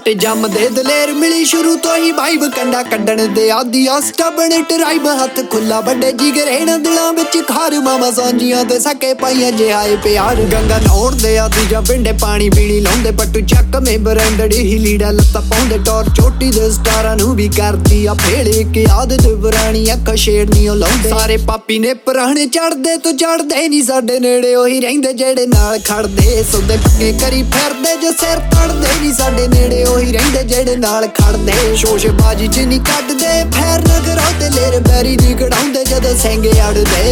ਜੱਟ ਜੰਮਦੇ ਦਲੇਰ ਮਿਲੀ ਸ਼ੁਰੂ ਤੋਂ ਹੀ ਵਾਈਬ ਕੰਡਾ ਕੱਢਣ ਦੇ ਆਦੀ ਆ ਸਟਬਣ ਟਰਾਈਬ ਹੱਥ ਖੁੱਲਾ ਵੱਡੇ ਜਿਗਰੇ ਨਾ ਦਿਲਾਂ ਵਿੱਚ ਖਾਰ ਮਾਮਾ ਸਾਂਝੀਆਂ ਤੇ ਸਕੇ ਪਾਈਆਂ ਜੇ ਆਏ ਪਿਆਰ ਗੰਗਾ ਨਹਾਉਣ ਦੇ ਆਦੀ ਜਾਂ ਪਿੰਡੇ ਪਾਣੀ ਪੀਣੀ ਲਾਉਂਦੇ ਪੱਟੂ ਚੱਕ ਮੇ ਬਰੰਡੜੀ ਹੀ ਲੀੜਾ ਲੱਤਾਂ ਪਾਉਂਦੇ ਟੌਰ ਚੋਟੀ ਦੇ ਸਟਾਰਾਂ ਨੂੰ ਵੀ ਕਰਦੀ ਆ ਫੇੜੇ ਕਿ ਆਦਤ ਪੁਰਾਣੀ ਅੱਖਾਂ ਸ਼ੇਰਨੀਆਂ ਲਾਉਂਦੇ ਸਾਰੇ ਪਾਪੀ ਨੇ ਪੁਰਾਣੇ ਚੜਦੇ ਤੋਂ ਚੜਦੇ ਨਹੀਂ ਸਾਡੇ ਨੇੜੇ ਉਹੀ ਰਹਿੰਦੇ ਜਿਹੜੇ ਨਾਲ ਖੜਦੇ ਸੌਦੇ ਪੱਕੇ ਕਰੀ ਫਿਰਦੇ ਜੋ ਸਿਰ ਤੜਦੇ ਨਹੀਂ ਸਾਡੇ ਨੇੜੇ ਉਹੀ ਰਹਿੰਦੇ ਜਿਹੜੇ ਨਾਲ ਖੜਦੇ ਸ਼ੋਸ਼ੇਬਾਜ਼ੀ ਚ ਨਹੀਂ ਕੱਢਦੇ ਫੇਰ ਨਾ ਕਰਾਉਂਦੇ ਲੇਰ ਬੈਰੀ ਦੀ ਕਢਾਉਂਦੇ ਜਦੋਂ ਸਿੰਘ ਅੜਦੇ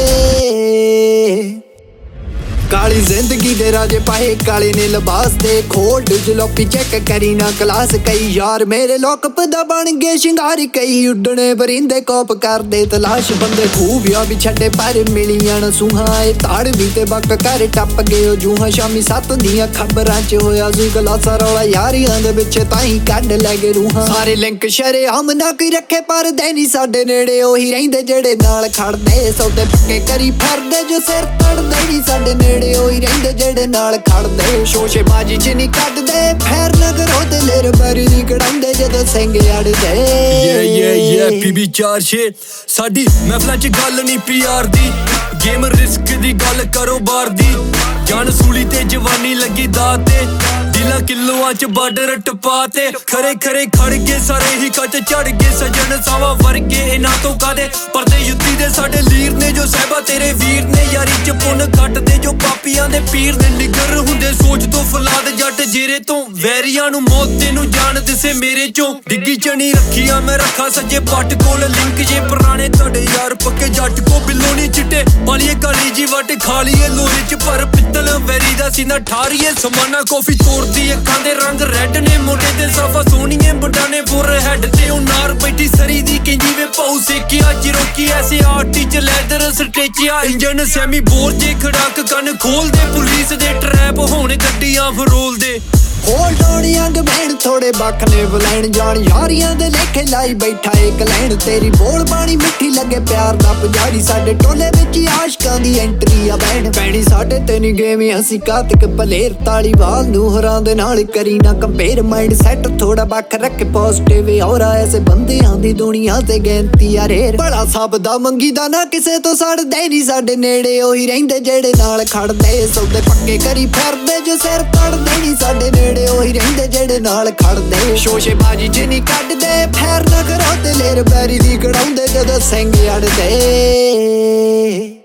ਕਾਲੀ ਜ਼ਿੰਦਗੀ ਦੇ ਰਾਜੇ ਪਾਏ ਕਾਲੇ ਨੇ ਲਿਬਾਸ ਦੇ ਖੋਲ ਜਲੋਪੀ ਚੈੱਕ ਕਰੀ ਨਾ ਕਲਾਸ ਕਈ ਯਾਰ ਮੇਰੇ ਲੋਕਪ ਦਾ ਬਣ ਗਏ ਸ਼ਿੰਗਾਰੀ ਕਈ ਉੱਡਣੇ ਪਰਿੰਦੇ ਕੋਪ ਕਰਦੇ ਤਲਾਸ਼ ਬੰਦੇ ਖੂਬਿਆ ਵੀ ਛੱਡੇ ਪਰ ਮਿਲੀਆਂ ਨਾ ਸੁਹਾ ਇਹ ਤਾੜ ਵੀ ਤੇ ਬੱਕ ਕਰ ਟੱਪ ਗਏ ਉਹ ਜੂਹਾਂ ਸ਼ਾਮੀ 7 ਦੀਆਂ ਖਬਰਾਂ ਚ ਹੋਇਆ ਸੀ ਗਲਾਸਾ ਰੌਲਾ ਯਾਰੀਆਂ ਦੇ ਵਿੱਚ ਤਾਂ ਹੀ ਕੱਢ ਲੈ ਗਏ ਰੂਹਾਂ ਸਾਰੇ ਲਿੰਕ ਸ਼ਰੇਆਮ ਨਾ ਕੋਈ ਰੱਖੇ ਪਰ ਦੇ ਨਹੀਂ ਸਾਡੇ ਨੇੜੇ ਉਹੀ ਰਹਿੰਦੇ ਜਿਹੜੇ ਨਾਲ ਖੜਦੇ ਸੌਦੇ ਪੱਕੇ ਕਰੀ ਫਿਰਦੇ ਜੋ ਸਿਰ ਤੜਦੇ ਨਹੀਂ ਸਾਡੇ ਨੇੜੇ ਉਹੀ ਰਹਿੰਦੇ ਜਿਹੜੇ ਨਾਲ ਖੜਦੇ ਸ਼ੋਸ਼ੇਬਾਜ਼ੀ ਚ ਨਹੀਂ ਕੱਢਦੇ ਫੇਰ ਨਾ ਕਰੋ ਤੇ ਲੇਰ ਬੈਰੀ ਦੀ ਕਢਾਉਂਦੇ ਜਦੋਂ ਸਿੰਘ ਅੜਦੇ ਪੀਬੀ 4-6 ਸਾਡੀ ਮਹਿਫਲਾਂ ਚ ਗੱਲ ਨਹੀਂ ਪੀਆਰ ਦੀ ਗੇਮ ਰਿਸਕ ਦੀ ਗੱਲ ਕਰੋ ਬਾਰ ਦੀ ਜਾਨ ਸੂਲੀ ਤੇ ਜਵਾਨੀ ਲੱਗੀ ਦਾਤ ਤੇ ਦਿਲਾਂ ਕਿਲੋਆਂ ਚ ਬਾਰਡਰ ਟਪਾ ਤੇ ਖਰੇ ਖਰੇ ਖੜ ਕੇ ਸਾਰੇ ਹੀ ਕੱਚ ਚੜ ਕੇ ਸਜਣ ਸਾਵਾ ਵਰਗੇ ਇਹਨਾਂ ਤੋਂ ਕਾਦੇ ਪਰਦੇ ਯੁੱਤੀ ਦੇ ਸਾਡੇ ਲੀਰ ਨੇ ਜੋ ਸਹਿਬਾ ਤੇਰੇ ਵੀਰ ਨੇ ਯਾਰੀ ਚ ਪੁੰਨ ਕੱਟਦੇ ਜੋ ਪਾਪੀਆਂ ਦੇ ਪੀਰ ਨੇ ਨਿਗਰ ਹੁੰਦੇ ਸੋਚ ਤੋਂ ਫਲਾਦ ਜੱਟ ਜੇਰੇ ਤੋਂ ਵੈਰੀਆਂ ਨੂੰ ਮੌਤ ਤੈਨੂੰ ਜਾਣ ਦਿਸੇ ਮੇਰੇ ਚੋਂ ਡਿੱਗੀ ਚਣੀ ਰੱਖੀਆਂ ਮੈਂ ਰੱਖਾਂ ਸੱਜੇ ਪੱਟ ਕੋਲ ਲਿੰਕ ਜੇ ਪੁਰਾਣੇ ਤੁਹਾਡੇ ਯਾਰ ਪੱਕੇ ਜੱਟ ਕੋ ਬਿੱਲੋਣੀ ਚਿੱਟੇ ਪਾਲੀਏ ਕਾਲੀ ਜੀ ਵੱਟ ਖਾ ਲਈਏ ਲੋਰੇ ਚ ਪਰ ਪਿੱਤਲ ਵੈਰੀ ਦਾ ਸੀਨਾ ਠਾਰੀਏ ਸਮਾਨਾ ਕਾਫੀ ਤੋੜਦੀ ਅੱਖਾਂ ਦੇ ਰੰਗ ਰੈੱਡ ਨੇ ਮੋਢੇ ਤੇ ਸਾਫਾ ਸੋਹਣੀਏ ਮੁੰਡਾ ਨੇ ਫੋਰ ਹੈਡ ਤੇ ਉਹ ਨਾਰ ਬੈਠੀ ਸਰੀ ਦੀ ਕਹਿੰਦੀ ਵੇ ਪਾਉ ਸੇਕਿਆ ਚਿਰੋਕੀ ਐਸੇ ਆਰਟੀ ਚ ਲੈਦਰ ਸਟੇਚਿਆ ਇੰਜਨ ਸੈਮੀ ਬੋਰ ਜੇ ਖੜਾਕ ਕੰਨ ਖੋਲਦੇ ਪੁਲਿਸ ਦੇ ਟਰੈਪ ਹੋਣ ਗੱਡੀਆਂ ਫਰੋਲਦੇ ਹੋਲ ਡੋਣੀਆਂ ਗਮੈਣ ਥੋੜੇ ਬੱਖ ਨੇ ਬਲੈਣ ਜਾਣ ਯਾਰੀਆਂ ਦੇ ਲੇਖੇ ਲਾਈ ਬੈਠਾ ਇੱਕ ਲੈਣ ਤੇਰੀ ਬੋਲ ਬਾਣੀ ਮਿੱਠੀ ਲੱਗੇ ਪਿਆਰ ਦਾ ਪੁਜਾਰੀ ਸਾਡੇ ਟੋਲੇ ਵਿੱਚ ਆਸ਼ਕਾਂ ਦੀ ਐਂਟਰੀ ਆ ਬੈਣ ਪੈਣੀ ਸਾਡੇ ਤੇ ਨੀ ਗੇਮ ਅਸੀਂ ਕਾਤਕ ਭਲੇਰ ਤਾਲੀਵਾਲ ਨੂੰ ਹਰਾਂ ਦੇ ਨਾਲ ਕਰੀ ਨਾ ਕੰਪੇਅਰ ਮਾਈਂਡ ਸੈਟ ਥੋੜਾ ਬੱਖ ਰੱਖ ਪੋਜ਼ਿਟਿਵ ਔਰ ਐਸੇ ਬੰਦਿਆਂ ਦੀ ਦੁਨੀਆ ਤੇ ਗਿਣਤੀ ਆ ਰੇਰ ਬੜਾ ਸਭ ਦਾ ਮੰਗੀ ਦਾ ਨਾ ਕਿਸੇ ਤੋਂ ਸੜਦੇ ਨਹੀਂ ਸਾਡੇ ਨੇੜੇ ਉਹੀ ਰਹਿੰਦੇ ਜਿਹੜੇ ਨਾਲ ਖੜਦੇ ਸੌਦੇ ਪੱਕੇ ਕਰੀ ਫਿਰਦੇ ਜੋ ਸਿਰ ਤੜਦੇ ਨਹੀਂ ਸਾਡੇ ਨੇੜੇ ਉਹੀ ਰਹਿੰਦੇ ਜਿਹੜੇ ਨਾਲ ਖੜਦੇ ਸ਼ੋਸ਼ੇਬਾਜ਼ੀ ਚ ਨਹੀਂ ਕੱਢਦੇ ਫੇਰ ਨਾ ਕਰੋ ਤੇ ਲੇਰ ਬੈਰੀ ਦੀ ਕਢਾਉਂਦੇ ਜਦੋਂ ਸਿੰਘ ਅੜਦੇ